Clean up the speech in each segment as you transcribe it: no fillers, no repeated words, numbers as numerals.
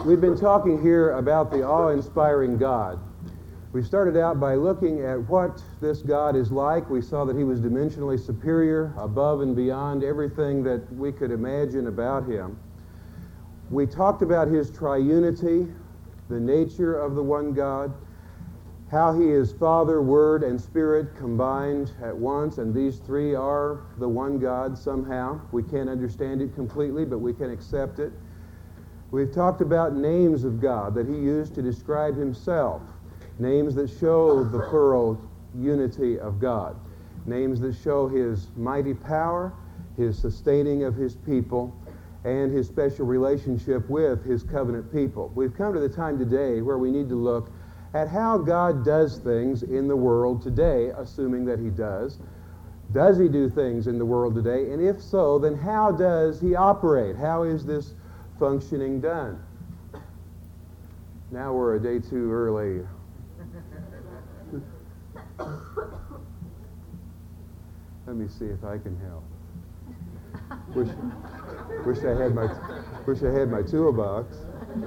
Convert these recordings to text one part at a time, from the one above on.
We've been talking here about the awe-inspiring God. We started out by looking at what this God is like. We saw that he was dimensionally superior, above and beyond everything that we could imagine about him. We talked about his triunity, the nature of the one God, how he is Father, Word, and Spirit combined at once, and these three are the one God somehow. We can't understand it completely, but we can accept it. We've talked about names of God that he used to describe himself, names that show the plural unity of God, names that show his mighty power, his sustaining of his people, and his special relationship with his covenant people. We've come to the time today where we need to look at how God does things in the world today, assuming that he does. Does he do things in the world today? And if so, then how does he operate? How is this functioning done? Now we're a day too early. Let me see if I can help. Wish I had my toolbox.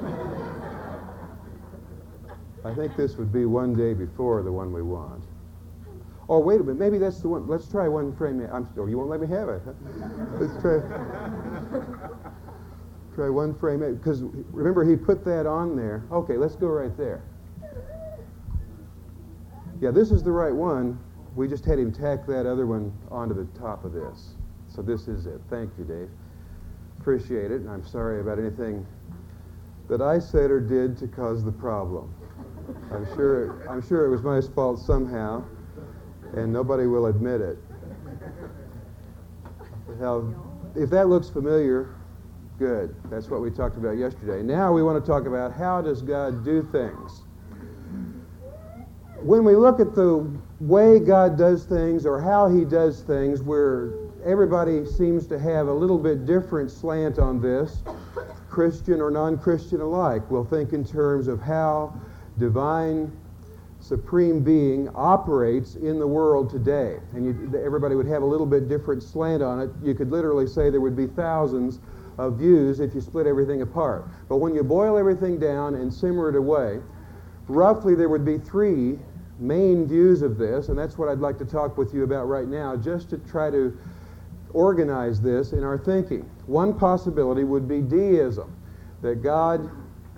I think this would be one day before the one we want. Oh, wait a minute. Maybe that's the one. Let's try one frame. You won't let me have it. Huh? Let's try one frame. Because remember, he put that on there. Okay, let's go right there. Yeah, this is the right one. We just had him tack that other one onto the top of this. So this is it. Thank you, Dave. Appreciate it. And I'm sorry about anything that I said or did to cause the problem. I'm sure it was my fault somehow, and nobody will admit it. Now, if that looks familiar, good. That's what we talked about yesterday. Now we want to talk about how does God do things. When we look at the way God does things or how he does things, where everybody seems to have a little bit different slant on this, Christian or non-Christian alike. We'll think in terms of how divine supreme being operates in the world today. And everybody would have a little bit different slant on it. You could literally say there would be thousands of views if you split everything apart. But when you boil everything down and simmer it away, roughly there would be three main views of this, and that's what I'd like to talk with you about right now, just to try to organize this in our thinking. One possibility would be deism, that God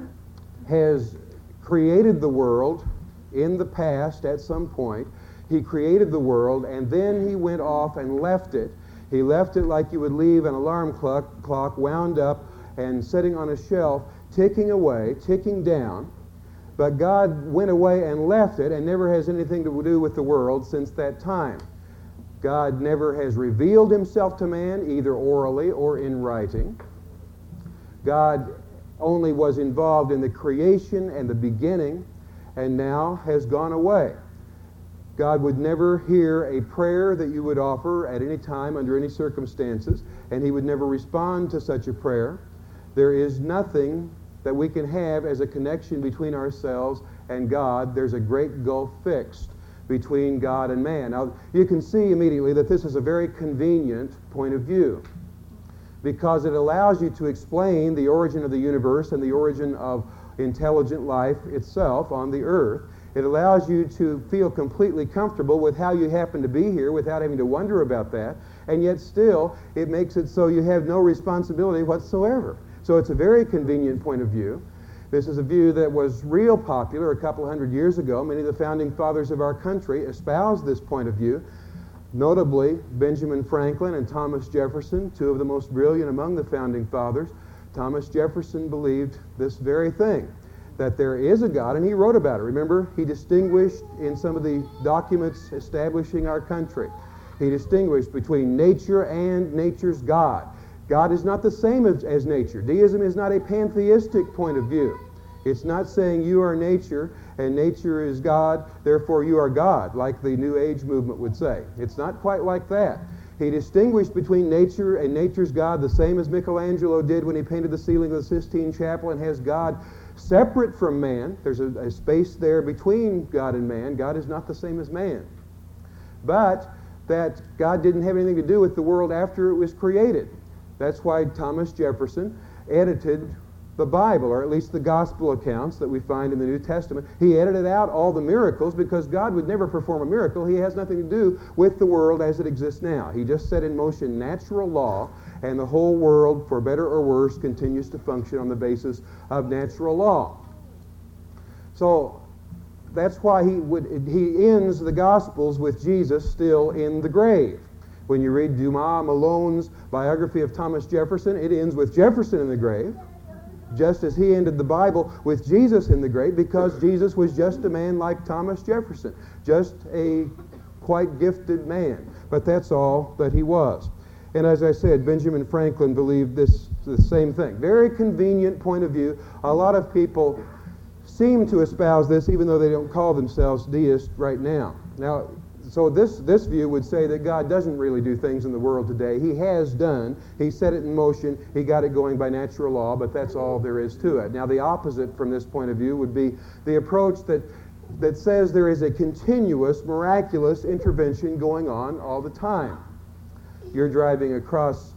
has created the world in the past at some point. He created the world, and then he went off and left it. He left it like you would leave an alarm clock wound up and sitting on a shelf, ticking away, ticking down. But God went away and left it and never has anything to do with the world since that time. God never has revealed himself to man, either orally or in writing. God only was involved in the creation and the beginning, and now has gone away. God would never hear a prayer that you would offer at any time, under any circumstances, and he would never respond to such a prayer. There is nothing that we can have as a connection between ourselves and God. There's a great gulf fixed between God and man. Now, you can see immediately that this is a very convenient point of view, because it allows you to explain the origin of the universe and the origin of intelligent life itself on the earth. It allows you to feel completely comfortable with how you happen to be here without having to wonder about that, and yet still it makes it so you have no responsibility whatsoever. So it's a very convenient point of view. This is a view that was real popular a couple hundred years ago. Many of the founding fathers of our country espoused this point of view. Notably, Benjamin Franklin and Thomas Jefferson, two of the most brilliant among the founding fathers. Thomas Jefferson believed this very thing, that there is a God, and he wrote about it. Remember, he distinguished in some of the documents establishing our country, he distinguished between nature and nature's God. God is not the same as nature. Deism is not a pantheistic point of view. It's not saying you are nature and nature is God, therefore you are God, like the New Age movement would say. It's not quite like that. He distinguished between nature and nature's God the same as Michelangelo did when he painted the ceiling of the Sistine Chapel, and has God separate from man. There's a space there between God and man. God is not the same as man. But that God didn't have anything to do with the world after it was created. That's why Thomas Jefferson edited the Bible, or at least the gospel accounts that we find in the New Testament. He edited out all the miracles because God would never perform a miracle. He has nothing to do with the world as it exists now. He just set in motion natural law, and the whole world, for better or worse, continues to function on the basis of natural law. So that's why he ends the Gospels with Jesus still in the grave. When you read Dumas Malone's biography of Thomas Jefferson, it ends with Jefferson in the grave, just as he ended the Bible with Jesus in the grave, because Jesus was just a man like Thomas Jefferson, just a quite gifted man. But that's all that he was. And as I said, Benjamin Franklin believed the same thing. Very convenient point of view. A lot of people seem to espouse this, even though they don't call themselves deists right now. Now, so this view would say that God doesn't really do things in the world today. He has done. He set it in motion. He got it going by natural law, but that's all there is to it. Now, the opposite from this point of view would be the approach that says there is a continuous, miraculous intervention going on all the time. You're driving across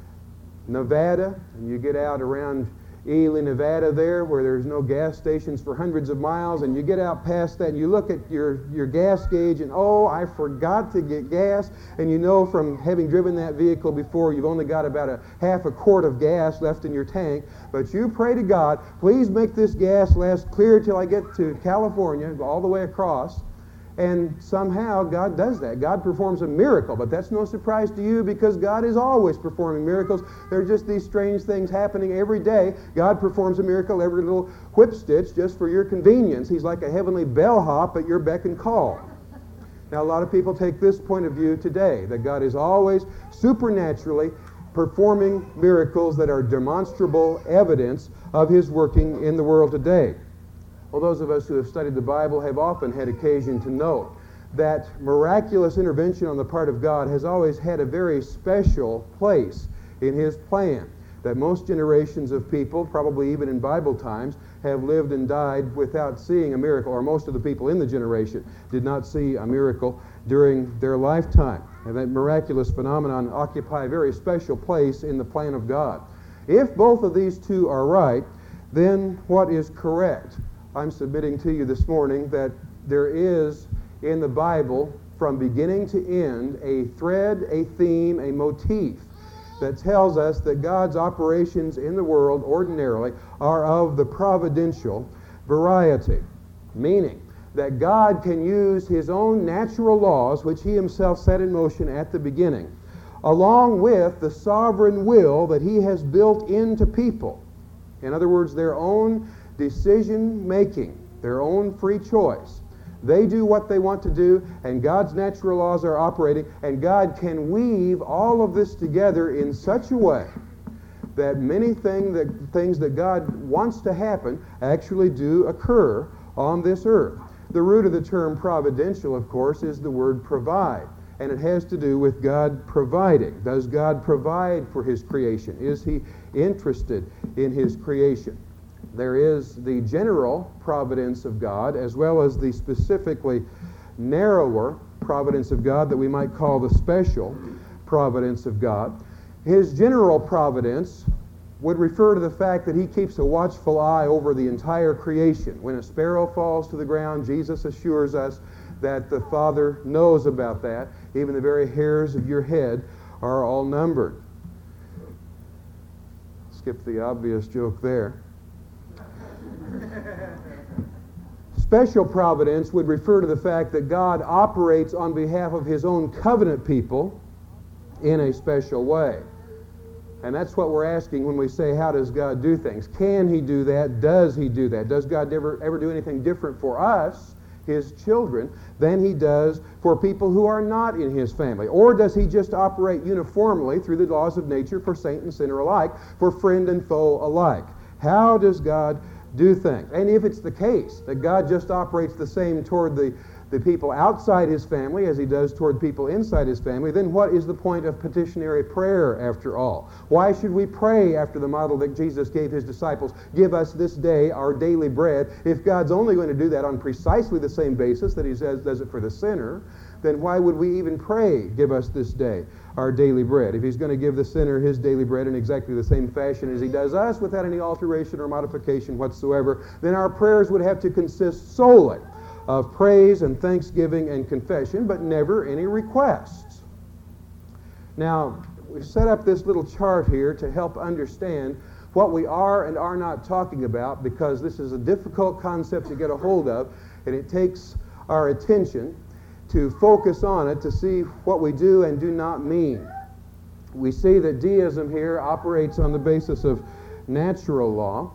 Nevada, and you get out around Ely, Nevada there, where there's no gas stations for hundreds of miles, and you get out past that, and you look at your gas gauge, and oh, I forgot to get gas, and you know from having driven that vehicle before, you've only got about a half a quart of gas left in your tank, but you pray to God, please make this gas last clear till I get to California, all the way across. And somehow God does that. God performs a miracle, but that's no surprise to you because God is always performing miracles. There are just these strange things happening every day. God performs a miracle every little whip stitch just for your convenience. He's like a heavenly bellhop at your beck and call. Now, a lot of people take this point of view today, that God is always supernaturally performing miracles that are demonstrable evidence of His working in the world today. Well, those of us who have studied the Bible have often had occasion to note that miraculous intervention on the part of God has always had a very special place in His plan. That most generations of people, probably even in Bible times, have lived and died without seeing a miracle, or most of the people in the generation did not see a miracle during their lifetime. And that miraculous phenomenon occupy a very special place in the plan of God. If both of these two are right, then what is correct? I'm submitting to you this morning that there is in the Bible, from beginning to end, a thread, a theme, a motif that tells us that God's operations in the world ordinarily are of the providential variety, meaning that God can use His own natural laws, which He Himself set in motion at the beginning, along with the sovereign will that He has built into people. In other words, their own decision-making, their own free choice. They do what they want to do, and God's natural laws are operating, and God can weave all of this together in such a way that many things that God wants to happen actually do occur on this earth. The root of the term providential, of course, is the word provide, and it has to do with God providing. Does God provide for His creation? Is He interested in His creation? There is the general providence of God as well as the specifically narrower providence of God that we might call the special providence of God. His general providence would refer to the fact that He keeps a watchful eye over the entire creation. When a sparrow falls to the ground, Jesus assures us that the Father knows about that. Even the very hairs of your head are all numbered. Skip the obvious joke there. Special providence would refer to the fact that God operates on behalf of His own covenant people in a special way. And that's what we're asking when we say, how does God do things? Can He do that? Does He do that? Does God ever do anything different for us, His children, than He does for people who are not in His family? Or does He just operate uniformly through the laws of nature for saint and sinner alike, for friend and foe alike? How does God do things? And if it's the case that God just operates the same toward the people outside His family as He does toward people inside His family, then what is the point of petitionary prayer after all? Why should we pray after the model that Jesus gave His disciples, give us this day our daily bread, if God's only going to do that on precisely the same basis that He says does it for the sinner? then why would we even pray, give us this day our daily bread? If he's going to give the sinner his daily bread in exactly the same fashion as he does us without any alteration or modification whatsoever, then our prayers would have to consist solely of praise and thanksgiving and confession, but never any requests. Now, we've set up this little chart here to help understand what we are and are not talking about, because this is a difficult concept to get a hold of, and it takes our attention to focus on it to see what we do and do not mean. We see that deism here operates on the basis of natural law,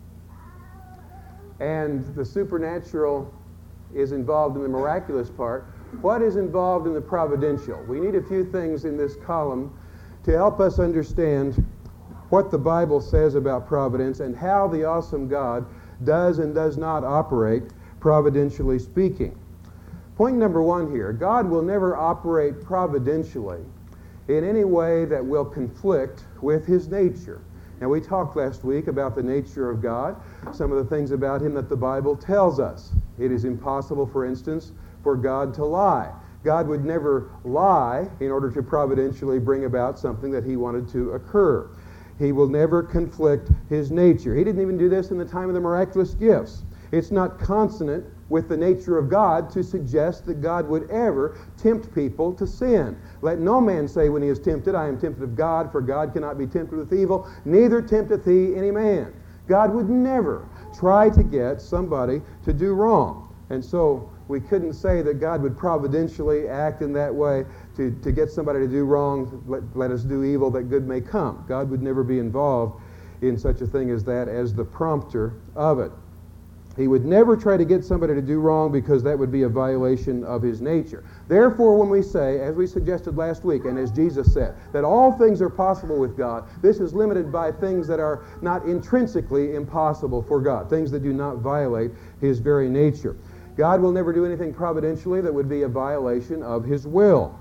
and the supernatural is involved in the miraculous part. What is involved in the providential? We need a few things in this column to help us understand what the Bible says about providence and how the awesome God does and does not operate, providentially speaking. Point number one here, God will never operate providentially in any way that will conflict with his nature. Now, we talked last week about the nature of God, some of the things about him that the Bible tells us. It is impossible, for instance, for God to lie. God would never lie in order to providentially bring about something that he wanted to occur. He will never conflict his nature. He didn't even do this in the time of the miraculous gifts. It's not consonant with the nature of God to suggest that God would ever tempt people to sin. Let no man say when he is tempted, I am tempted of God, for God cannot be tempted with evil, neither tempteth he any man. God would never try to get somebody to do wrong. And so we couldn't say that God would providentially act in that way to get somebody to do wrong, let us do evil that good may come. God would never be involved in such a thing as that as the prompter of it. He would never try to get somebody to do wrong, because that would be a violation of his nature. Therefore, when we say, as we suggested last week, and as Jesus said, that all things are possible with God, this is limited by things that are not intrinsically impossible for God, things that do not violate his very nature. God will never do anything providentially that would be a violation of his will.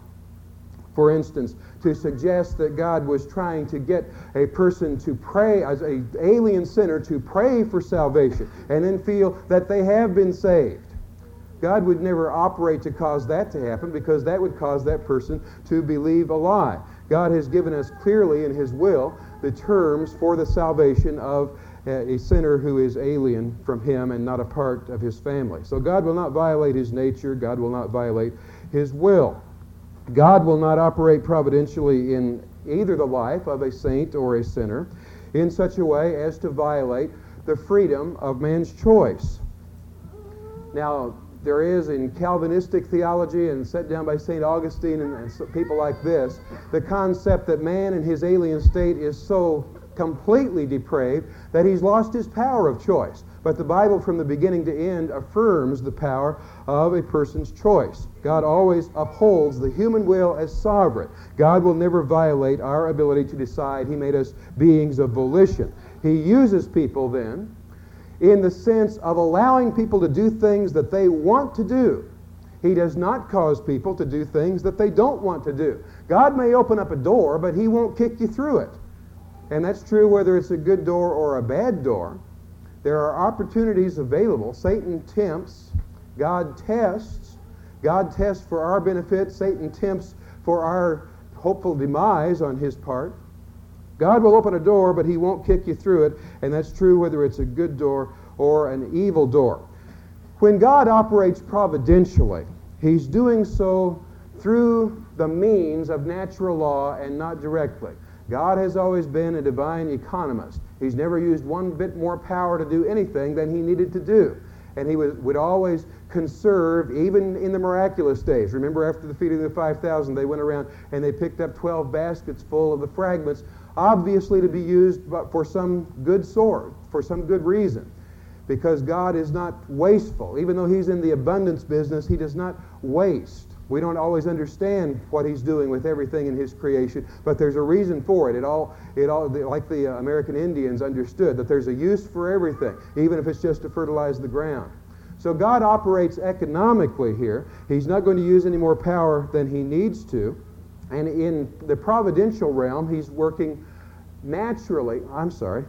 For instance, to suggest that God was trying to get a person to pray, as an alien sinner, to pray for salvation and then feel that they have been saved. God would never operate to cause that to happen, because that would cause that person to believe a lie. God has given us clearly in his will the terms for the salvation of a sinner who is alien from him and not a part of his family. So God will not violate his nature. God will not violate his will. God will not operate providentially in either the life of a saint or a sinner in such a way as to violate the freedom of man's choice. Now, there is in Calvinistic theology, and set down by St. Augustine and people like this, the concept that man in his alien state is so completely depraved that he's lost his power of choice. But the Bible from the beginning to end affirms the power of a person's choice. God always upholds the human will as sovereign. God will never violate our ability to decide. He made us beings of volition. He uses people then in the sense of allowing people to do things that they want to do. He does not cause people to do things that they don't want to do. God may open up a door, but he won't kick you through it. And that's true whether it's a good door or a bad door. There are opportunities available. Satan tempts. God tests. God tests for our benefit. Satan tempts for our hopeful demise on his part. God will open a door, but he won't kick you through it. And that's true whether it's a good door or an evil door. When God operates providentially, he's doing so through the means of natural law and not directly. God has always been a divine economist. He's never used one bit more power to do anything than he needed to do. And he would always conserve, even in the miraculous days. Remember, after the feeding of the 5,000, they went around and they picked up 12 baskets full of the fragments, obviously to be used for some good sort, for some good reason. Because God is not wasteful. Even though he's in the abundance business, he does not waste. We don't always understand what he's doing with everything in his creation, but there's a reason for it. It all, like the American Indians understood, that there's a use for everything, even if it's just to fertilize the ground. So God operates economically here. He's not going to use any more power than he needs to. And in the providential realm, he's working naturally. I'm sorry.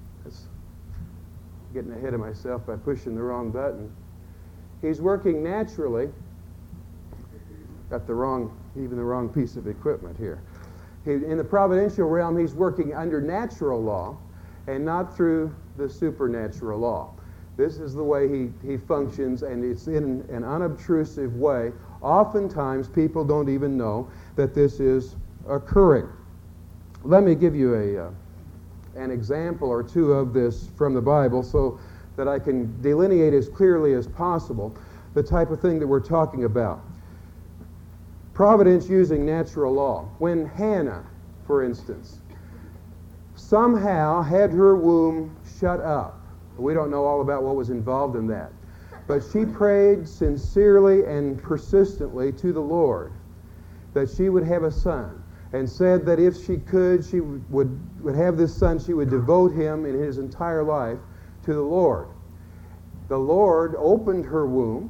Getting ahead of myself by pushing the wrong button. He's working naturally got the wrong piece of equipment here. In the providential realm, he's working under natural law and not through the supernatural law. This is the way he functions, and it's in an unobtrusive way. Oftentimes, people don't even know that this is occurring. Let me give you an example or two of this from the Bible so that I can delineate as clearly as possible the type of thing that we're talking about. Providence using natural law. When Hannah, for instance, somehow had her womb shut up. We don't know all about what was involved in that. But she prayed sincerely and persistently to the Lord that she would have a son, and said that if she could, she would have this son, she would devote him in his entire life to the Lord. The Lord opened her womb,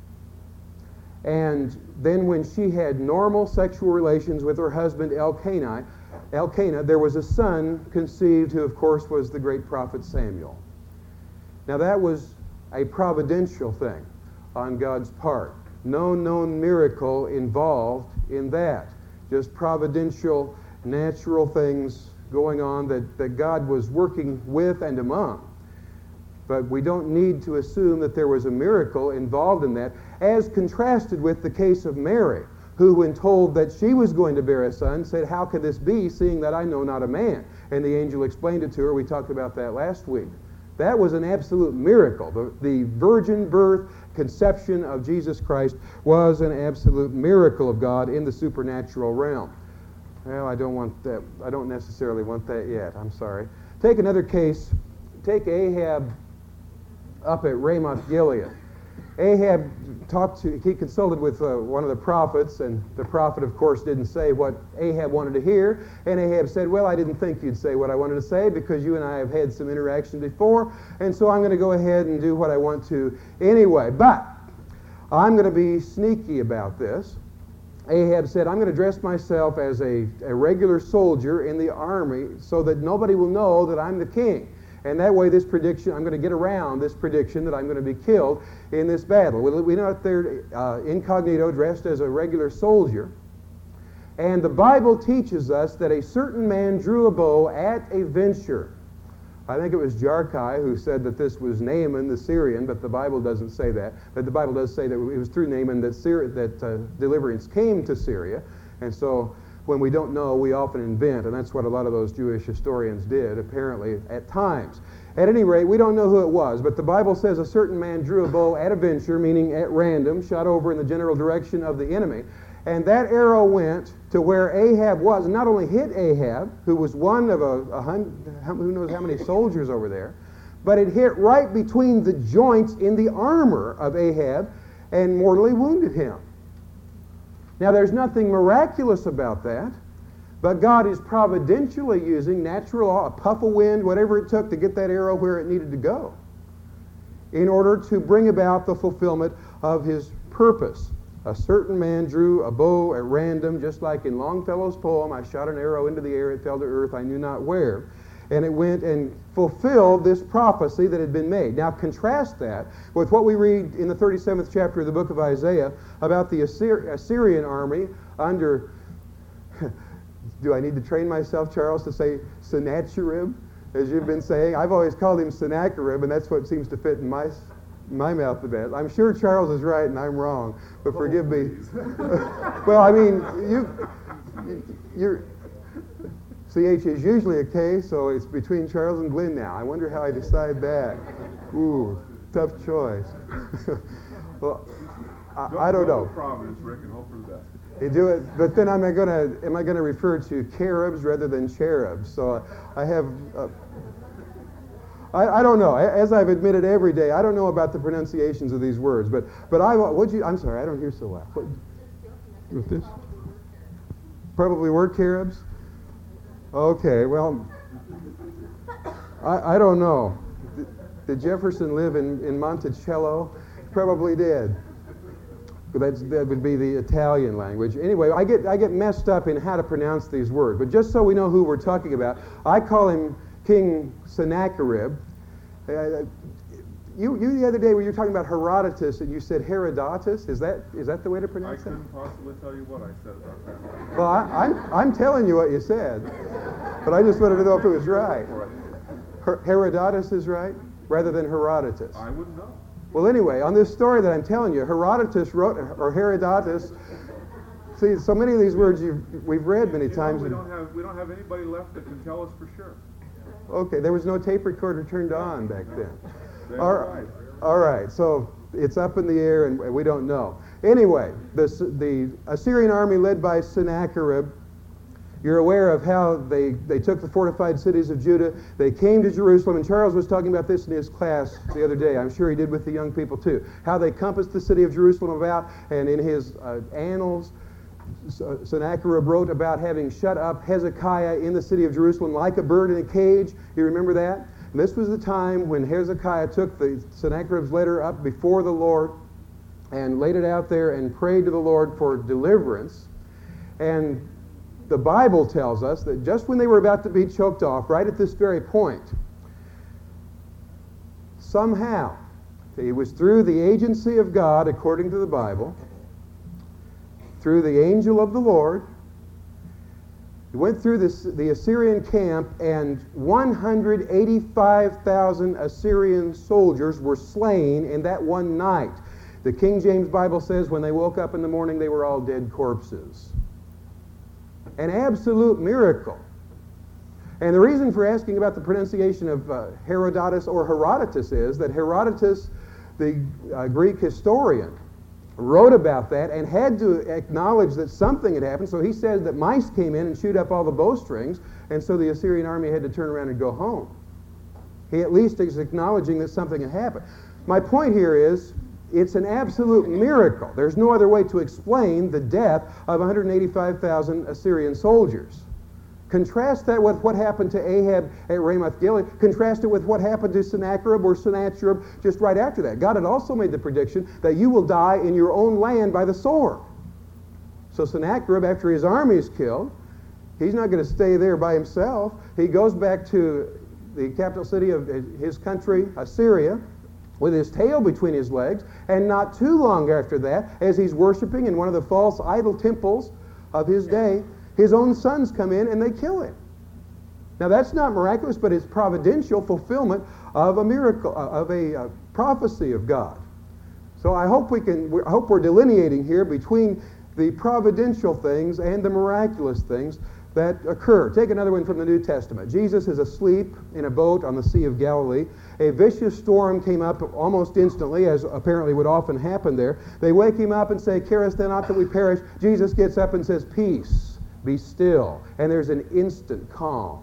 and then when she had normal sexual relations with her husband Elkanah, there was a son conceived who, of course, was the great prophet Samuel. Now that was a providential thing on God's part. No known miracle involved in that. Just providential, natural things going on that God was working with and among. But we don't need to assume that there was a miracle involved in that, as contrasted with the case of Mary, who, when told that she was going to bear a son, said, "How could this be, seeing that I know not a man?" And the angel explained it to her. We talked about that last week. That was an absolute miracle. The virgin birth, conception of Jesus Christ was an absolute miracle of God in the supernatural realm. Well, I don't want that. I don't necessarily want that yet. I'm sorry. Take another case. Take Ahab up at Ramoth Gilead. Ahab he consulted with one of the prophets, and the prophet, of course, didn't say what Ahab wanted to hear. And Ahab said, "Well, I didn't think you'd say what I wanted to say because you and I have had some interaction before, and so I'm going to go ahead and do what I want to anyway. But I'm going to be sneaky about this." Ahab said, "I'm going to dress myself as a regular soldier in the army so that nobody will know that I'm the king. And that way I'm going to get around this prediction that I'm going to be killed in this battle." We went out there incognito, dressed as a regular soldier. And the Bible teaches us that a certain man drew a bow at a venture. I think it was Jarkai who said that this was Naaman the Syrian, but the Bible doesn't say that. But the Bible does say that it was through Naaman that deliverance came to Syria. And so when we don't know, we often invent, and that's what a lot of those Jewish historians did, apparently, at times. At any rate, we don't know who it was, but the Bible says a certain man drew a bow at a venture, meaning at random, shot over in the general direction of the enemy, and that arrow went to where Ahab was, and not only hit Ahab, who was one of who knows how many soldiers over there, but it hit right between the joints in the armor of Ahab and mortally wounded him. Now, there's nothing miraculous about that, but God is providentially using natural law, a puff of wind, whatever it took to get that arrow where it needed to go, in order to bring about the fulfillment of his purpose. A certain man drew a bow at random, just like in Longfellow's poem, "I shot an arrow into the air, it fell to earth, I knew not where." And it went and fulfilled this prophecy that had been made. Now contrast that with what we read in the 37th chapter of the book of Isaiah about the Assyrian army under, do I need to train myself, Charles, to say Sennacherib, as you've been saying? I've always called him Sennacherib, and that's what seems to fit in my mouth the best. I'm sure Charles is right and I'm wrong, but forgive me. Well, I mean, you're... CH is usually a K, so it's between Charles and Glenn now. I wonder how I decide that. Ooh, tough choice. Well, I don't know. Providence, Rick, and hope for the best. You do it, but then am I going to refer to cherubs rather than cherubs? So I have. I don't know. As I've admitted every day, I don't know about the pronunciations of these words. But I'm sorry, I don't hear so well. With this? Probably were cherubs. Okay, well, I don't know. Did Jefferson live in Monticello? Probably did. But that would be the Italian language. Anyway, I get messed up in how to pronounce these words. But just so we know who we're talking about, I call him King Sennacherib. You the other day, when you were talking about Herodotus, and you said Herodotus. Is that the way to I pronounce that? couldn't possibly tell you what I said about that. Well, I'm telling you what you said, but I just wanted to know if it was right. Herodotus is right, rather than Herodotus. I wouldn't know. Well, anyway, on this story that I'm telling you, Herodotus wrote, or Herodotus. See, so many of these words we've read many times. We don't have anybody left that can tell us for sure. Okay, there was no tape recorder turned on back then. Right. All right, so it's up in the air and we don't know. Anyway, the Assyrian army led by Sennacherib, you're aware of how they took the fortified cities of Judah. They came to Jerusalem, and Charles was talking about this in his class the other day. I'm sure he did with the young people too. How they compassed the city of Jerusalem about, and in his annals, Sennacherib wrote about having shut up Hezekiah in the city of Jerusalem like a bird in a cage. You remember that? And this was the time when Hezekiah took Sennacherib's letter up before the Lord and laid it out there and prayed to the Lord for deliverance. And the Bible tells us that just when they were about to be choked off, right at this very point, somehow, it was through the agency of God, according to the Bible, through the angel of the Lord, he went through the Assyrian camp, and 185,000 Assyrian soldiers were slain in that one night. The King James Bible says when they woke up in the morning, they were all dead corpses. An absolute miracle. And the reason for asking about the pronunciation of Herodotus or Herodotus is that Herodotus, the Greek historian, wrote about that and had to acknowledge that something had happened. So he said that mice came in and chewed up all the bowstrings, and so the Assyrian army had to turn around and go home. He at least is acknowledging that something had happened. My point here is, it's an absolute miracle. There's no other way to explain the death of 185,000 Assyrian soldiers. Contrast that with what happened to Ahab at Ramoth Gilead. Contrast it with what happened to Sennacherib just right after that. God had also made the prediction that you will die in your own land by the sword. So Sennacherib, after his army is killed, he's not going to stay there by himself. He goes back to the capital city of his country, Assyria, with his tail between his legs, and not too long after that, as he's worshiping in one of the false idol temples of his day, his own sons come in and they kill him. Now that's not miraculous, but it's providential fulfillment of a miracle, of a prophecy of God. So I hope we're delineating here between the providential things and the miraculous things that occur. Take another one from the New Testament. Jesus is asleep in a boat on the Sea of Galilee. A vicious storm came up almost instantly, as apparently would often happen there. They wake him up and say, "Carest thou not that we perish?" Jesus gets up and says, "Peace, be still." And there's an instant calm.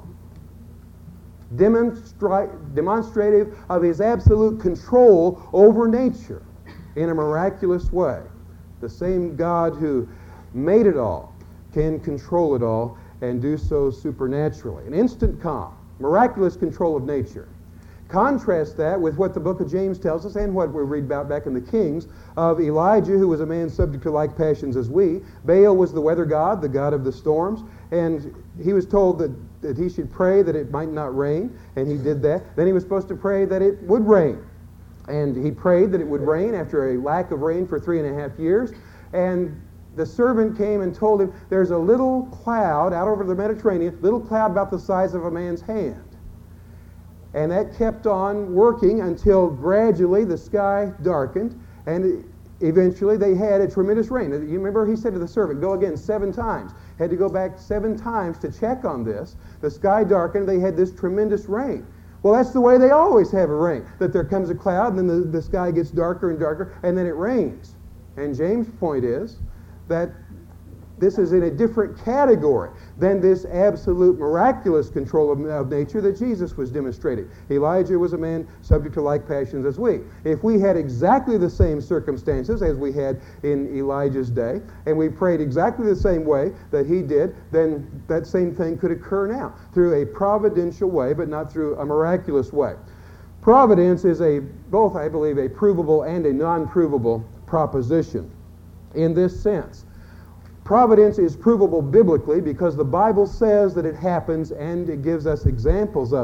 Demonstrative of his absolute control over nature in a miraculous way. The same God who made it all can control it all and do so supernaturally. An instant calm, miraculous control of nature. Contrast that with what the book of James tells us and what we read about back in the Kings of Elijah, who was a man subject to like passions as we. Baal was the weather god, the god of the storms, and he was told that he should pray that it might not rain, and he did that. Then he was supposed to pray that it would rain, and he prayed that it would rain after a lack of rain for 3.5 years, and the servant came and told him, there's a little cloud out over the Mediterranean, little cloud about the size of a man's hand. And that kept on working until gradually the sky darkened, and eventually they had a tremendous rain. You remember he said to the servant, go again 7 times. Had to go back 7 times to check on this. The sky darkened, they had this tremendous rain. Well, that's the way they always have a rain, that there comes a cloud, and then the sky gets darker and darker, and then it rains. And James' point is that this is in a different category than this absolute miraculous control of nature that Jesus was demonstrating. Elijah was a man subject to like passions as we. If we had exactly the same circumstances as we had in Elijah's day, and we prayed exactly the same way that he did, then that same thing could occur now through a providential way, but not through a miraculous way. Providence is both, I believe, a provable and a non-provable proposition in this sense. Providence is provable biblically because the Bible says that it happens and it gives us examples of it.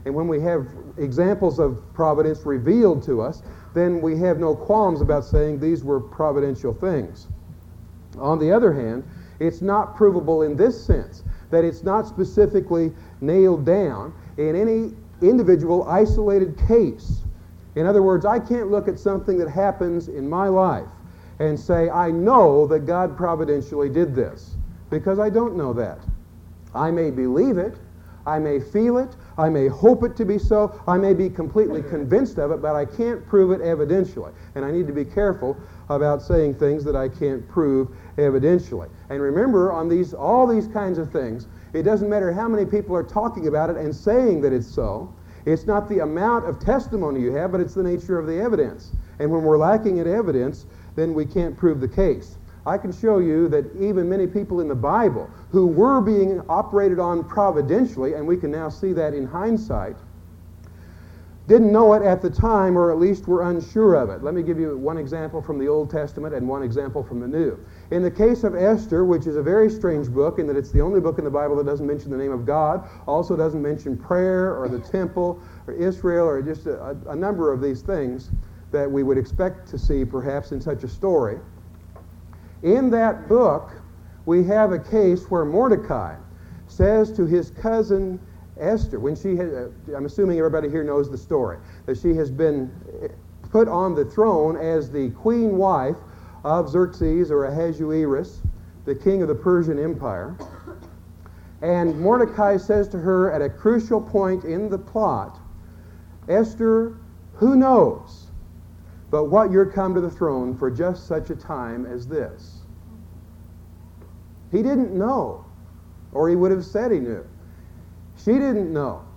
And when we have examples of providence revealed to us, then we have no qualms about saying these were providential things. On the other hand, it's not provable in this sense, that it's not specifically nailed down in any individual isolated case. In other words, I can't look at something that happens in my life and say, I know that God providentially did this, because I don't know that. I may believe it, I may feel it, I may hope it to be so, I may be completely convinced of it, but I can't prove it evidentially. And I need to be careful about saying things that I can't prove evidentially. And remember, on all these kinds of things, it doesn't matter how many people are talking about it and saying that it's so. It's not the amount of testimony you have, but it's the nature of the evidence. And when we're lacking in evidence, then we can't prove the case. I can show you that even many people in the Bible who were being operated on providentially, and we can now see that in hindsight, didn't know it at the time, or at least were unsure of it. Let me give you one example from the Old Testament and one example from the New. In the case of Esther, which is a very strange book in that it's the only book in the Bible that doesn't mention the name of God, also doesn't mention prayer or the temple or Israel or just a number of these things that we would expect to see perhaps in such a story. In that book, we have a case where Mordecai says to his cousin Esther, when she had, I'm assuming everybody here knows the story, that she has been put on the throne as the queen wife of Xerxes or Ahasuerus, the king of the Persian Empire. And Mordecai says to her at a crucial point in the plot, Esther, who knows but what you're come to the throne for just such a time as this? He didn't know, or he would have said he knew. She didn't know.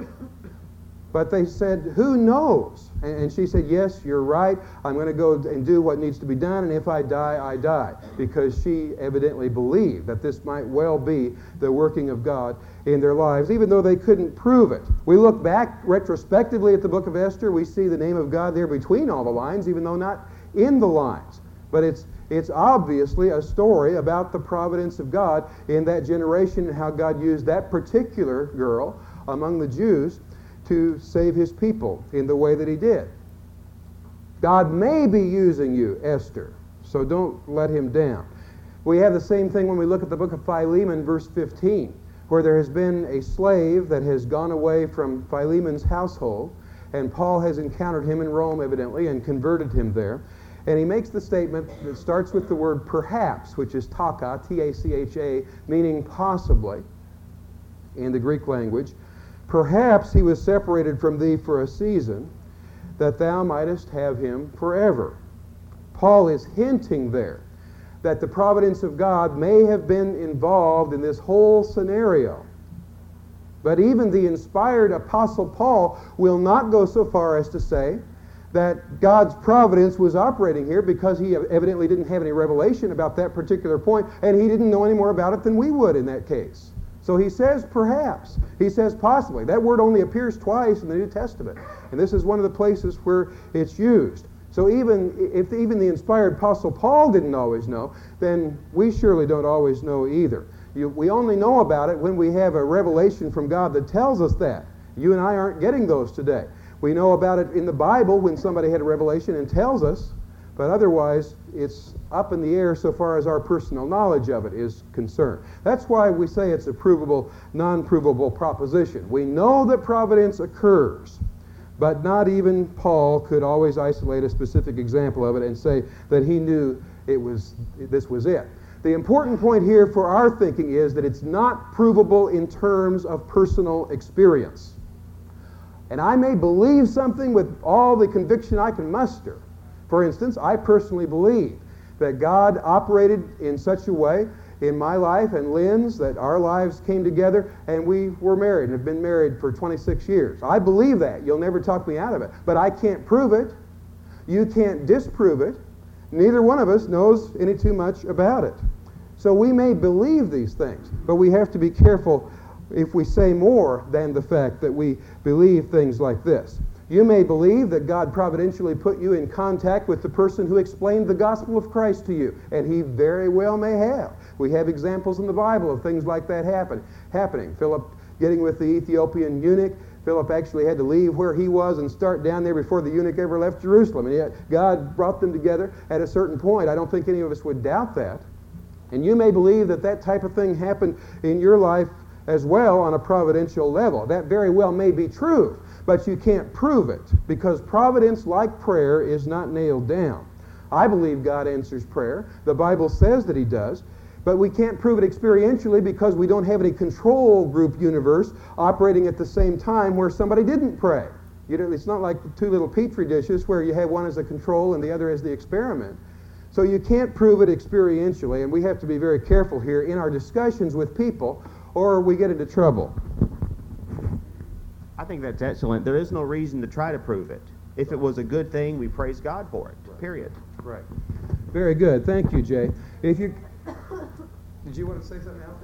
But they said, who knows? And she said, yes, you're right. I'm going to go and do what needs to be done, and if I die, I die. Because she evidently believed that this might well be the working of God in their lives, even though they couldn't prove it. We look back retrospectively at the book of Esther. We see the name of God there between all the lines, even though not in the lines. But it's obviously a story about the providence of God in that generation and how God used that particular girl among the Jews to save his people in the way that he did. God may be using you, Esther, so don't let him down. We have the same thing when we look at the book of Philemon, verse 15, where there has been a slave that has gone away from Philemon's household, and Paul has encountered him in Rome, evidently, and converted him there. And he makes the statement that starts with the word perhaps, which is taka, T-A-C-H-A, meaning possibly in the Greek language. Perhaps he was separated from thee for a season, that thou mightest have him forever. Paul is hinting there that the providence of God may have been involved in this whole scenario. But even the inspired Apostle Paul will not go so far as to say that God's providence was operating here, because he evidently didn't have any revelation about that particular point, and he didn't know any more about it than we would in that case. So he says perhaps. He says possibly. That word only appears twice in the New Testament, and this is one of the places where it's used. So if even the inspired Apostle Paul didn't always know, then we surely don't always know either. We only know about it when we have a revelation from God that tells us that. You and I aren't getting those today. We know about it in the Bible when somebody had a revelation and tells us, but otherwise it's up in the air so far as our personal knowledge of it is concerned. That's why we say it's a provable, non-provable proposition. We know that providence occurs, but not even Paul could always isolate a specific example of it and say that he knew this was it. The important point here for our thinking is that it's not provable in terms of personal experience. And I may believe something with all the conviction I can muster. For instance, I personally believe that God operated in such a way in my life and Lynn's that our lives came together and we were married and have been married for 26 years. I believe that. You'll never talk me out of it. But I can't prove it. You can't disprove it. Neither one of us knows any too much about it. So we may believe these things, but we have to be careful if we say more than the fact that we believe things like this. You may believe that God providentially put you in contact with the person who explained the gospel of Christ to you, and he very well may have. We have examples in the Bible of things like that happening. Philip getting with the Ethiopian eunuch. Philip actually had to leave where he was and start down there before the eunuch ever left Jerusalem. And yet God brought them together at a certain point. I don't think any of us would doubt that. And you may believe that that type of thing happened in your life as well on a providential level. That very well may be true, but you can't prove it because providence, like prayer, is not nailed down. I believe God answers prayer. The Bible says that He does. But we can't prove it experientially because we don't have any control group universe operating at the same time where somebody didn't pray. You know, it's not like two little petri dishes where you have one as a control and the other as the experiment. So you can't prove it experientially, and we have to be very careful here in our discussions with people or we get into trouble. I think that's excellent. There is no reason to try to prove it. If it was a good thing, we praise God for it, period. Right. Very good. Thank you, Jay. If you... Did you want to say something else?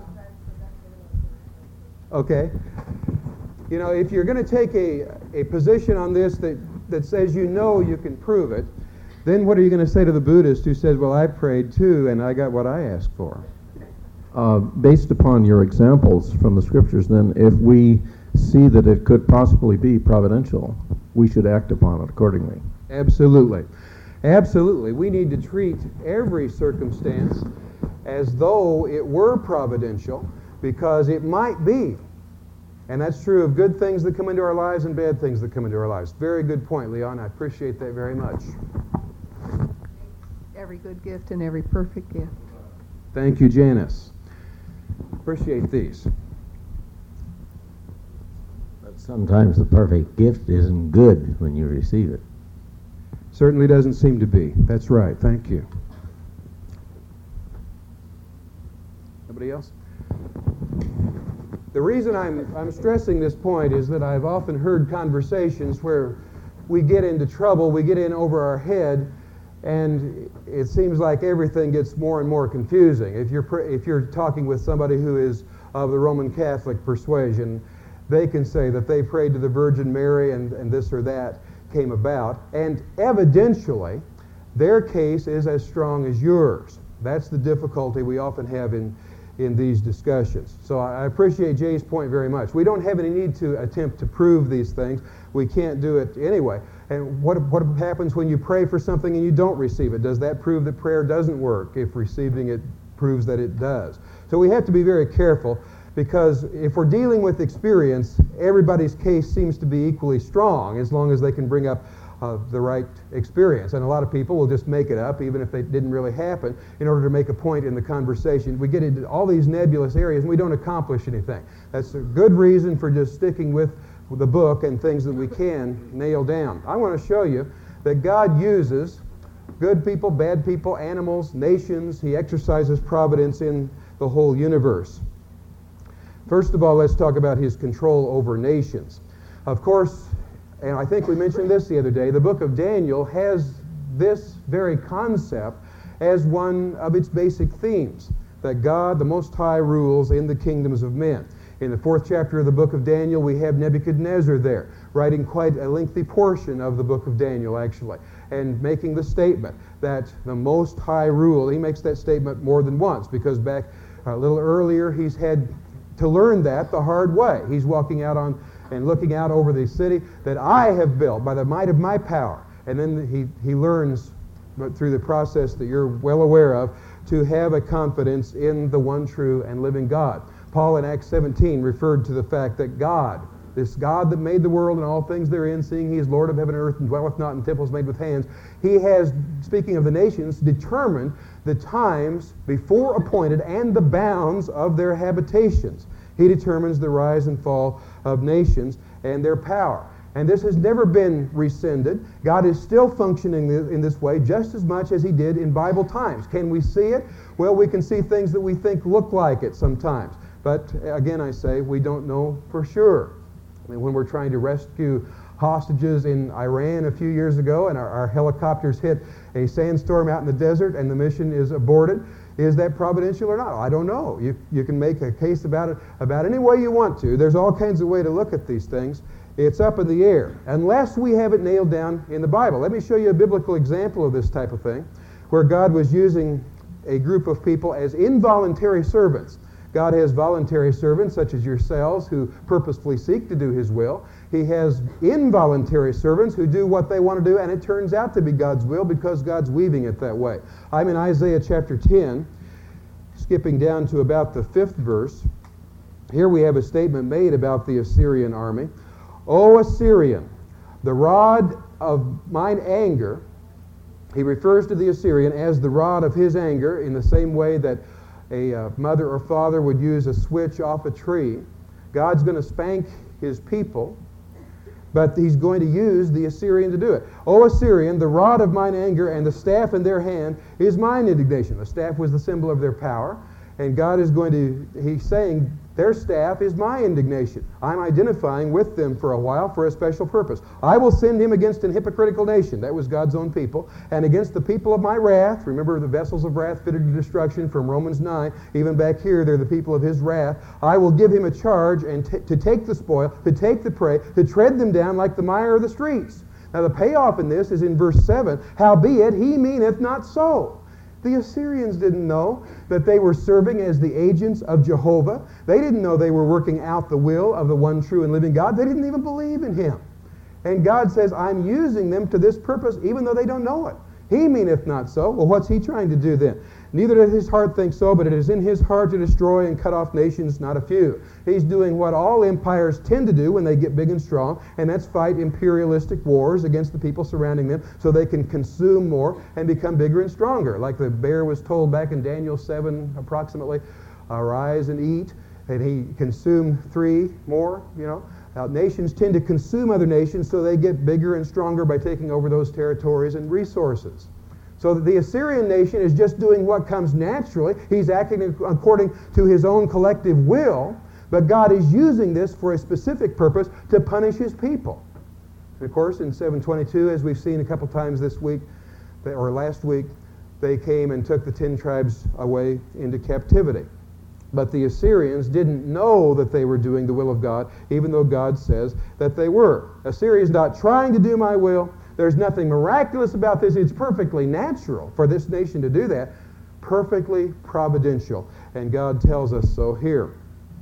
Okay. You know, if you're going to take a position on this that says you know you can prove it, then what are you going to say to the Buddhist who says, well, I prayed too and I got what I asked for? Based upon your examples from the Scriptures, then, if we see that it could possibly be providential, we should act upon it accordingly. Absolutely. Absolutely. We need to treat every circumstance as though it were providential, because it might be. And that's true of good things that come into our lives and bad things that come into our lives. Very good point, Leon. I appreciate that very much. Every good gift and every perfect gift. Thank you, Janice. Appreciate these. But sometimes the perfect gift isn't good when you receive it. Certainly doesn't seem to be. That's right. Thank you. Nobody else? The reason I'm stressing this point is that I've often heard conversations where we get into trouble, we get in over our head, and it seems like everything gets more and more confusing. If you're talking with somebody who is of the Roman Catholic persuasion, they can say that they prayed to the Virgin Mary and this or that came about, and evidentially their case is as strong as yours. That's the difficulty we often have in these discussions. So I appreciate Jay's point very much. We don't have any need to attempt to prove these things. We can't do it anyway. And what happens when you pray for something and you don't receive it? Does that prove that prayer doesn't work if receiving it proves that it does? So we have to be very careful, because if we're dealing with experience, everybody's case seems to be equally strong as long as they can bring up the right experience. And a lot of people will just make it up, even if it didn't really happen, in order to make a point in the conversation. We get into all these nebulous areas and we don't accomplish anything. That's a good reason for just sticking with the book and things that we can nail down. I want to show you that God uses good people, bad people, animals, nations. He exercises providence in the whole universe. First of all, let's talk about His control over nations. Of course, and I think we mentioned this the other day, the book of Daniel has this very concept as one of its basic themes, that God, the Most High, rules in the kingdoms of men. In the 4th chapter of the book of Daniel, we have Nebuchadnezzar there, writing quite a lengthy portion of the book of Daniel, actually, and making the statement that the Most High rule. He makes that statement more than once, because back a little earlier, he's had to learn that the hard way. He's walking out on and looking out over the city that I have built by the might of my power. And then he learns, but through the process that you're well aware of, to have a confidence in the one true and living God. Paul in Acts 17 referred to the fact that God, this God that made the world and all things therein, seeing He is Lord of heaven and earth and dwelleth not in temples made with hands, He has, speaking of the nations, determined the times before appointed and the bounds of their habitations. He determines the rise and fall of nations and their power. And this has never been rescinded. God is still functioning in this way just as much as He did in Bible times. Can we see it? Well, we can see things that we think look like it sometimes. But again, I say, we don't know for sure. I mean, when we're trying to rescue hostages in Iran a few years ago and our helicopters hit a sandstorm out in the desert and the mission is aborted, is that providential or not? I don't know. You can make a case about it about any way you want to. There's all kinds of ways to look at these things. It's up in the air, unless we have it nailed down in the Bible. Let me show you a biblical example of this type of thing, where God was using a group of people as involuntary servants. God has voluntary servants, such as yourselves, who purposefully seek to do His will. He has involuntary servants who do what they want to do, and it turns out to be God's will because God's weaving it that way. I'm in Isaiah chapter 10, skipping down to about the 5th verse. Here we have a statement made about the Assyrian army. O Assyrian, the rod of mine anger. He refers to the Assyrian as the rod of his anger in the same way that a mother or father would use a switch off a tree. God's going to spank His people, but He's going to use the Assyrian to do it. O Assyrian, the rod of mine anger and the staff in their hand is mine indignation. The staff was the symbol of their power, and God is going to, He's saying, their staff is my indignation. I'm identifying with them for a while for a special purpose. I will send him against an hypocritical nation. That was God's own people. And against the people of my wrath. Remember the vessels of wrath fitted to destruction from Romans 9. Even back here, they're the people of His wrath. I will give him a charge and to take the spoil, to take the prey, to tread them down like the mire of the streets. Now the payoff in this is in verse 7. Howbeit he meaneth not so. The Assyrians didn't know that they were serving as the agents of Jehovah. They didn't know they were working out the will of the one true and living God. They didn't even believe in Him. And God says, I'm using them to this purpose even though they don't know it. He meaneth not so. Well, what's He trying to do then? Neither does His heart think so, but it is in His heart to destroy and cut off nations, not a few. He's doing what all empires tend to do when they get big and strong, and that's fight imperialistic wars against the people surrounding them so they can consume more and become bigger and stronger. Like the bear was told back in Daniel 7 approximately, arise and eat, and he consumed 3 more, Nations tend to consume other nations so they get bigger and stronger by taking over those territories and resources. So the Assyrian nation is just doing what comes naturally. He's acting according to his own collective will, but God is using this for a specific purpose to punish His people. And of course, in 722, as we've seen a couple times this week, or last week, they came and took the 10 tribes away into captivity. But the Assyrians didn't know that they were doing the will of God, even though God says that they were. Assyria's not trying to do my will. There's nothing miraculous about this. It's perfectly natural for this nation to do that. Perfectly providential. And God tells us so here.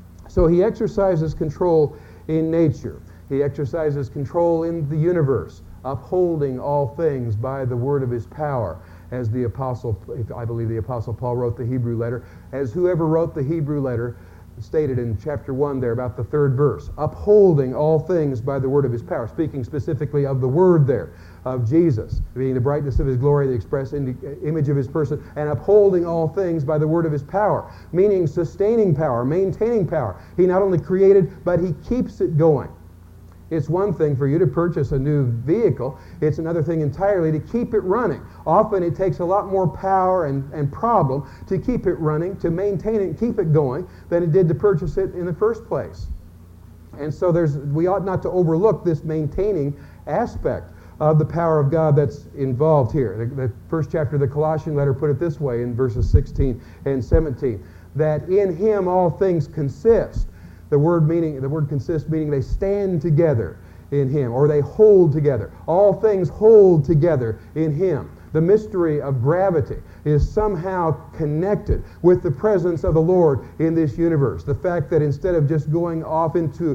So He exercises control in nature. He exercises control in the universe, upholding all things by the word of His power. As the Apostle, I believe the Apostle Paul wrote the Hebrew letter, as whoever wrote the Hebrew letter stated in chapter 1 there, about the 3rd verse, upholding all things by the word of His power, speaking specifically of the word there, of Jesus, being the brightness of His glory, the express image of His person, and upholding all things by the word of His power, meaning sustaining power, maintaining power. He not only created, but He keeps it going. It's one thing for you to purchase a new vehicle. It's another thing entirely to keep it running. Often it takes a lot more power and problem to keep it running, to maintain it and keep it going, than it did to purchase it in the first place. And so we ought not to overlook this maintaining aspect of the power of God that's involved here. The first chapter of the Colossian letter put it this way in verses 16 and 17, that in Him all things consist. The word consist meaning they stand together in Him, or they hold together. All things hold together in Him. The mystery of gravity is somehow connected with the presence of the Lord in this universe. The fact that instead of just going off into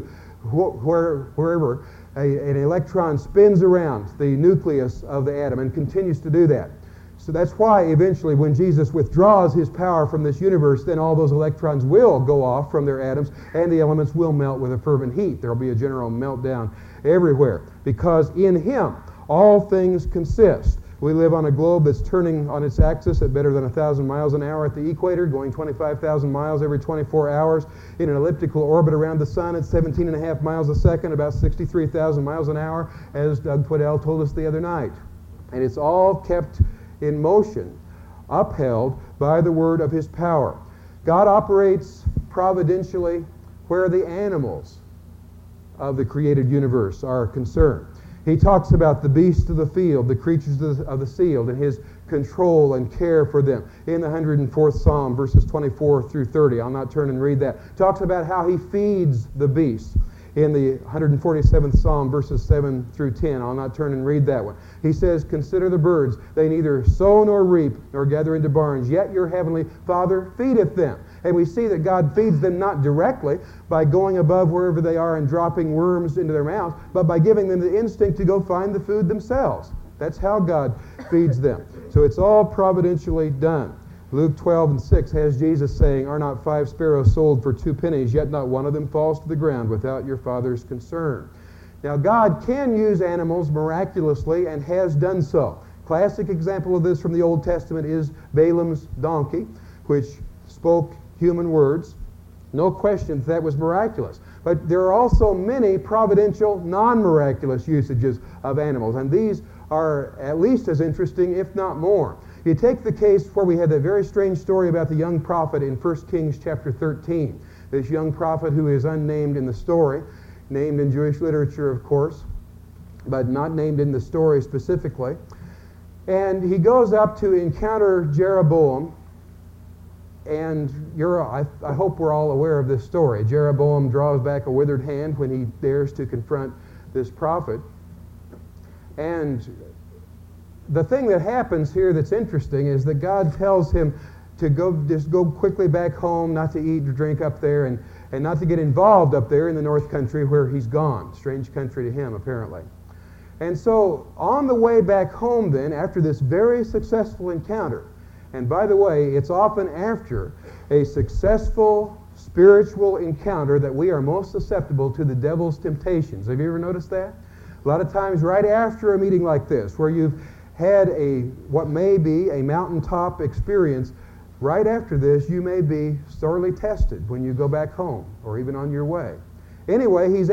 wherever, an electron spins around the nucleus of the atom and continues to do that. So that's why eventually when Jesus withdraws His power from this universe, then all those electrons will go off from their atoms and the elements will melt with a fervent heat. There will be a general meltdown everywhere, because in Him all things consist. We live on a globe that's turning on its axis at better than 1,000 miles an hour at the equator, going 25,000 miles every 24 hours in an elliptical orbit around the sun at 17.5 miles a second, about 63,000 miles an hour, as Doug Twiddell told us the other night. And it's all kept in motion, upheld by the word of His power. God operates providentially where the animals of the created universe are concerned. He talks about the beasts of the field, the creatures of the field, and His control and care for them. In the 104th Psalm, verses 24 through 30, I'll not turn and read that. Talks about how He feeds the beasts. in the 147th Psalm, verses 7 through 10. I'll not turn and read that one. He says, "Consider the birds. They neither sow nor reap nor gather into barns, yet your heavenly Father feedeth them." And we see that God feeds them not directly by going above wherever they are and dropping worms into their mouths, but by giving them the instinct to go find the food themselves. That's how God feeds them. So it's all providentially done. Luke 12:6 has Jesus saying, "Are not 5 sparrows sold for 2 pennies, yet not one of them falls to the ground without your Father's concern." Now, God can use animals miraculously and has done so. Classic example of this from the Old Testament is Balaam's donkey, which spoke human words. No question that was miraculous. But there are also many providential, non-miraculous usages of animals, and these are at least as interesting, if not more. You take the case where we had that very strange story about the young prophet in 1 Kings chapter 13. This young prophet who is unnamed in the story, named in Jewish literature, of course, but not named in the story specifically. And he goes up to encounter Jeroboam, and I hope we're all aware of this story. Jeroboam draws back a withered hand when he dares to confront this prophet. And the thing that happens here that's interesting is that God tells him to just go quickly back home, not to eat or drink up there, and not to get involved up there in the north country where he's gone. Strange country to him, apparently. And so on the way back home then, after this very successful encounter, and by the way, it's often after a successful spiritual encounter that we are most susceptible to the devil's temptations. Have you ever noticed that? A lot of times right after a meeting like this, where you've had what may be a mountaintop experience, right after this you may be sorely tested when you go back home or even on your way. Anyway, he's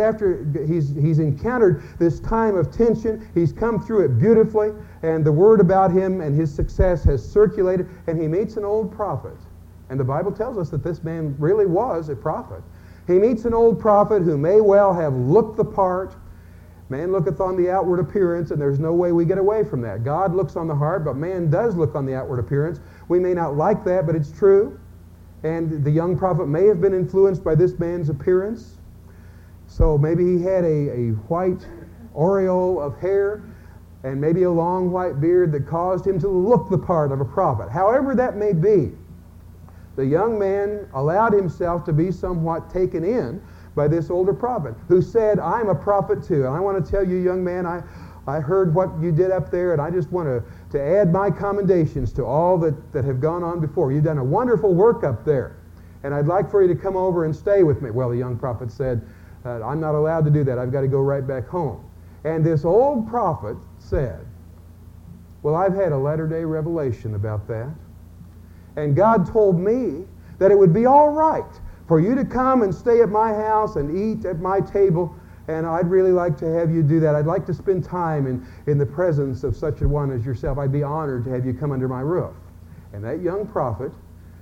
encountered this time of tension. He's come through it beautifully, and the word about him and his success has circulated, and he meets an old prophet. And the Bible tells us that this man really was a prophet. He meets an old prophet who may well have looked the part. Man looketh on the outward appearance, and there's no way we get away from that. God looks on the heart, but man does look on the outward appearance. We may not like that, but it's true. And the young prophet may have been influenced by this man's appearance. So maybe he had a white aureole of hair and maybe a long white beard that caused him to look the part of a prophet. However that may be, the young man allowed himself to be somewhat taken in by this older prophet who said, "I'm a prophet too, and I want to tell you, young man, I heard what you did up there, and I just want to add my commendations to all that have gone on before. You've done a wonderful work up there, and I'd like for you to come over and stay with me." Well, the young prophet said, "I'm not allowed to do that. I've got to go right back home." And this old prophet said, "Well, I've had a latter-day revelation about that. And God told me that it would be all right for you to come and stay at my house and eat at my table, and I'd really like to have you do that. I'd like to spend time in the presence of such a one as yourself. I'd be honored to have you come under my roof." And that young prophet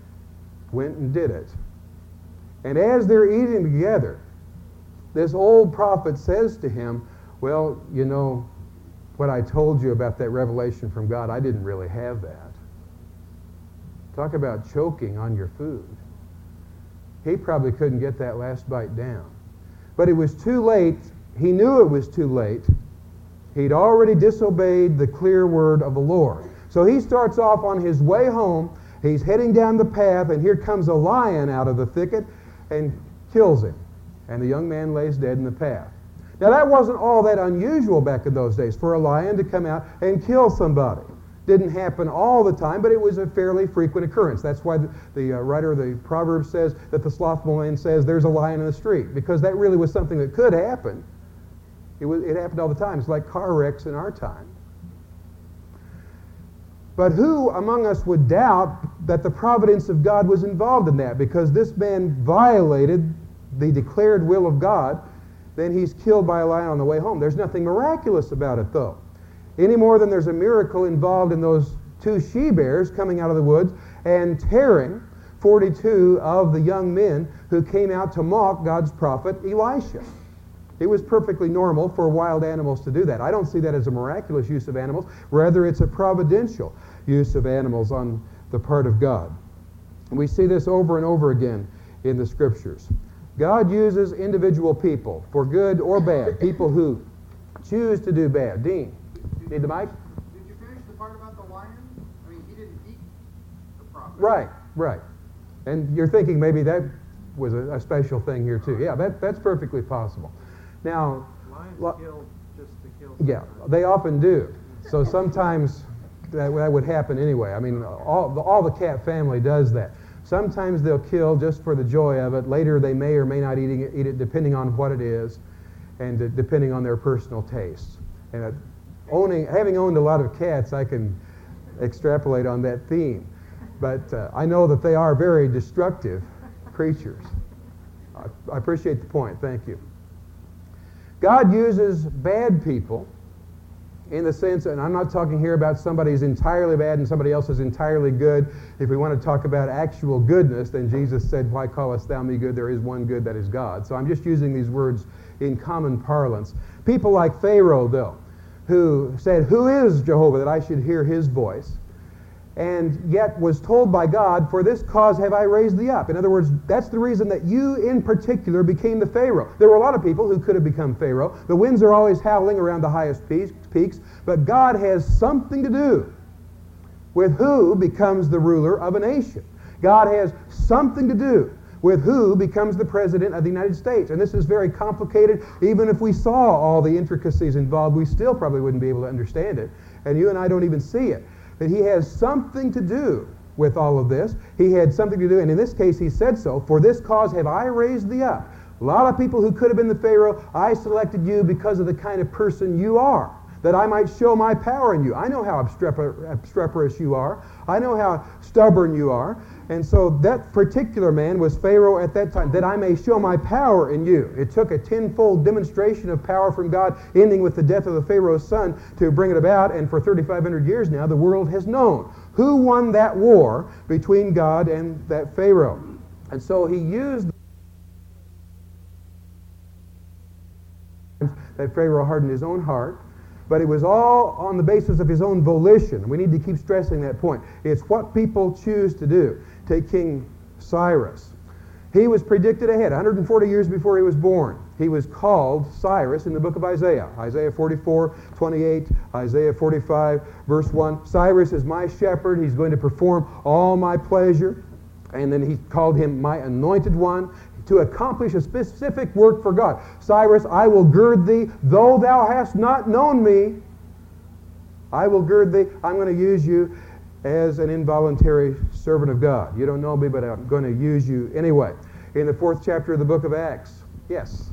went and did it. And as they're eating together, this old prophet says to him, "Well, you know, what I told you about that revelation from God, I didn't really have that." Talk about choking on your food. He probably couldn't get that last bite down. But it was too late. He knew it was too late. He'd already disobeyed the clear word of the Lord. So he starts off on his way home. He's heading down the path, and here comes a lion out of the thicket and kills him. And the young man lays dead in the path. Now that wasn't all that unusual back in those days, for a lion to come out and kill somebody. Didn't happen all the time, but it was a fairly frequent occurrence. That's why the writer of the Proverbs says that the slothful man says there's a lion in the street, because that really was something that could happen. It happened all the time. It's like car wrecks in our time. But who among us would doubt that the providence of God was involved in that? Because this man violated the declared will of God, then he's killed by a lion on the way home. There's nothing miraculous about it, though. Any more than there's a miracle involved in those 2 she-bears coming out of the woods and tearing 42 of the young men who came out to mock God's prophet Elisha. It was perfectly normal for wild animals to do that. I don't see that as a miraculous use of animals. Rather, it's a providential use of animals on the part of God. And we see this over and over again in the Scriptures. God uses individual people for good or bad, people who choose to do bad. Dean, need the mic? Did you finish the part about the lion? I mean, he didn't eat the prophet. Right. And you're thinking maybe that was a special thing here too. Yeah, that's perfectly possible. Now, Lions kill just to kill. yeah, they often do. So sometimes that would happen anyway. I mean, all the cat family does that. Sometimes they'll kill just for the joy of it. Later, they may or may not eat it depending on what it is, and depending on their personal tastes. And having owned a lot of cats, I can extrapolate on that theme. But I know that they are very destructive creatures. I appreciate the point. Thank you. God uses bad people in the sense, and I'm not talking here about somebody who's entirely bad and somebody else is entirely good. If we want to talk about actual goodness, then Jesus said, "Why callest thou me good? There is one good, that is God." So I'm just using these words in common parlance. People like Pharaoh, though, who said, "Who is Jehovah that I should hear his voice?" and yet was told by God, "For this cause have I raised thee up." In other words, that's the reason that you in particular became the Pharaoh. There were a lot of people who could have become Pharaoh. The winds are always howling around the highest peaks, but God has something to do with who becomes the ruler of a nation. God has something to do with who becomes the president of the United States. And this is very complicated. Even if we saw all the intricacies involved, we still probably wouldn't be able to understand it. And you and I don't even see it. That he has something to do with all of this. He had something to do, and in this case he said so, "For this cause have I raised thee up." A lot of people who could have been the Pharaoh, I selected you because of the kind of person you are, that I might show my power in you. I know how obstreperous you are. I know how stubborn you are. And so that particular man was Pharaoh at that time, that I may show my power in you. It took a tenfold demonstration of power from God, ending with the death of the Pharaoh's son, to bring it about. And for 3,500 years now, the world has known who won that war between God and that Pharaoh. And so he used that Pharaoh hardened his own heart. But it was all on the basis of his own volition. We need to keep stressing that point. It's what people choose to do. Take King Cyrus. He was predicted ahead, 140 years before he was born. He was called Cyrus in the book of Isaiah. Isaiah 44:28, Isaiah 45, verse 1. Cyrus is my shepherd. He's going to perform all my pleasure. And then he called him my anointed one, to accomplish a specific work for God. Cyrus, I will gird thee, though thou hast not known me. I will gird thee. I'm going to use you as an involuntary servant of God. You don't know me, but I'm going to use you anyway. In the 4th chapter of the book of Acts. Yes?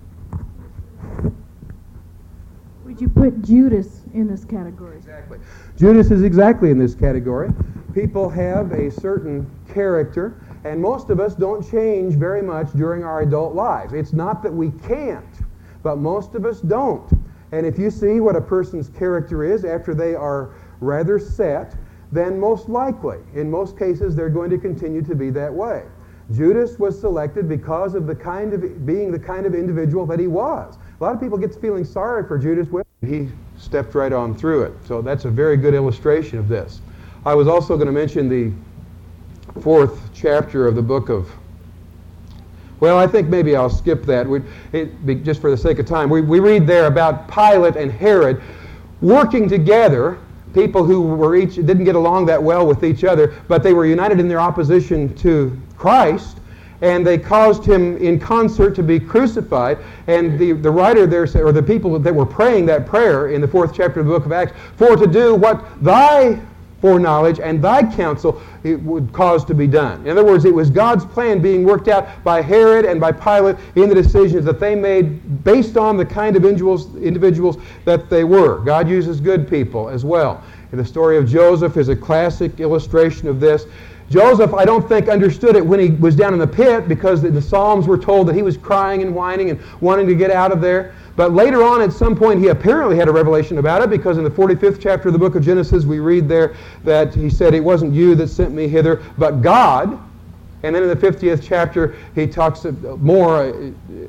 Would you put Judas in this category? Exactly. Judas is exactly in this category. People have a certain character, and most of us don't change very much during our adult lives. It's not that we can't, but most of us don't. And if you see what a person's character is after they are rather set, then most likely, in most cases, they're going to continue to be that way. Judas was selected because of being the kind of individual that he was. A lot of people get feeling sorry for Judas. Well, he stepped right on through it. So that's a very good illustration of this. I was also going to mention the 4th chapter of the book of, well, I think maybe I'll skip that. Just for the sake of time. We read there about Pilate and Herod working together, people who were didn't get along that well with each other, but they were united in their opposition to Christ, and they caused him in concert to be crucified. And the writer there, or the people that were praying that prayer in the 4th chapter of the book of Acts, for to do what thy foreknowledge and thy counsel it would cause to be done. In other words, it was God's plan being worked out by Herod and by Pilate in the decisions that they made based on the kind of individuals that they were. God uses good people as well. And the story of Joseph is a classic illustration of this. Joseph, I don't think, understood it when he was down in the pit, because the Psalms were told that he was crying and whining and wanting to get out of there. But later on, at some point, he apparently had a revelation about it, because in the 45th chapter of the book of Genesis, we read there that he said, "It wasn't you that sent me hither, but God." And then in the 50th chapter, he talks more,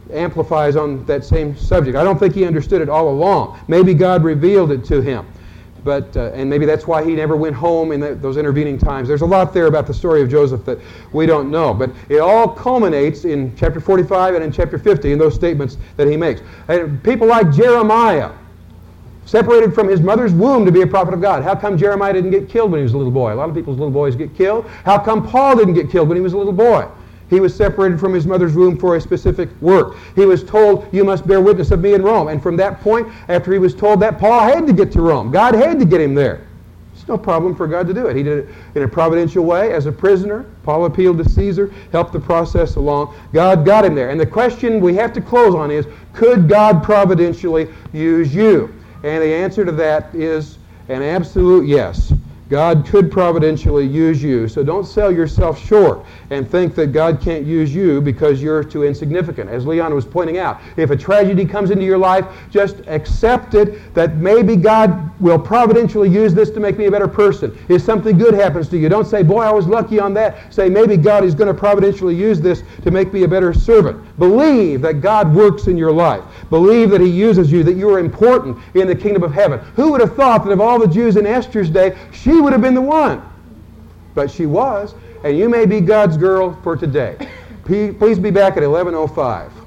amplifies on that same subject. I don't think he understood it all along. Maybe God revealed it to him. And maybe that's why he never went home in those intervening times. There's a lot there about the story of Joseph that we don't know. But it all culminates in chapter 45 and in chapter 50 in those statements that he makes. And people like Jeremiah, separated from his mother's womb to be a prophet of God. How come Jeremiah didn't get killed when he was a little boy? A lot of people's little boys get killed. How come Paul didn't get killed when he was a little boy? He was separated from his mother's womb for a specific work. He was told, you must bear witness of me in Rome. And from that point, after he was told that, Paul had to get to Rome. God had to get him there. It's no problem for God to do it. He did it in a providential way as a prisoner. Paul appealed to Caesar, helped the process along. God got him there. And the question we have to close on is, could God providentially use you? And the answer to that is an absolute yes. God could providentially use you. So don't sell yourself short and think that God can't use you because you're too insignificant. As Leon was pointing out, if a tragedy comes into your life, just accept it that maybe God will providentially use this to make me a better person. If something good happens to you, don't say, boy, I was lucky on that. Say, maybe God is going to providentially use this to make me a better servant. Believe that God works in your life. Believe that he uses you, that you are important in the kingdom of heaven. Who would have thought that of all the Jews in Esther's day, she would have been the one? But she was, and you may be God's girl for today. Please be back at 11:05.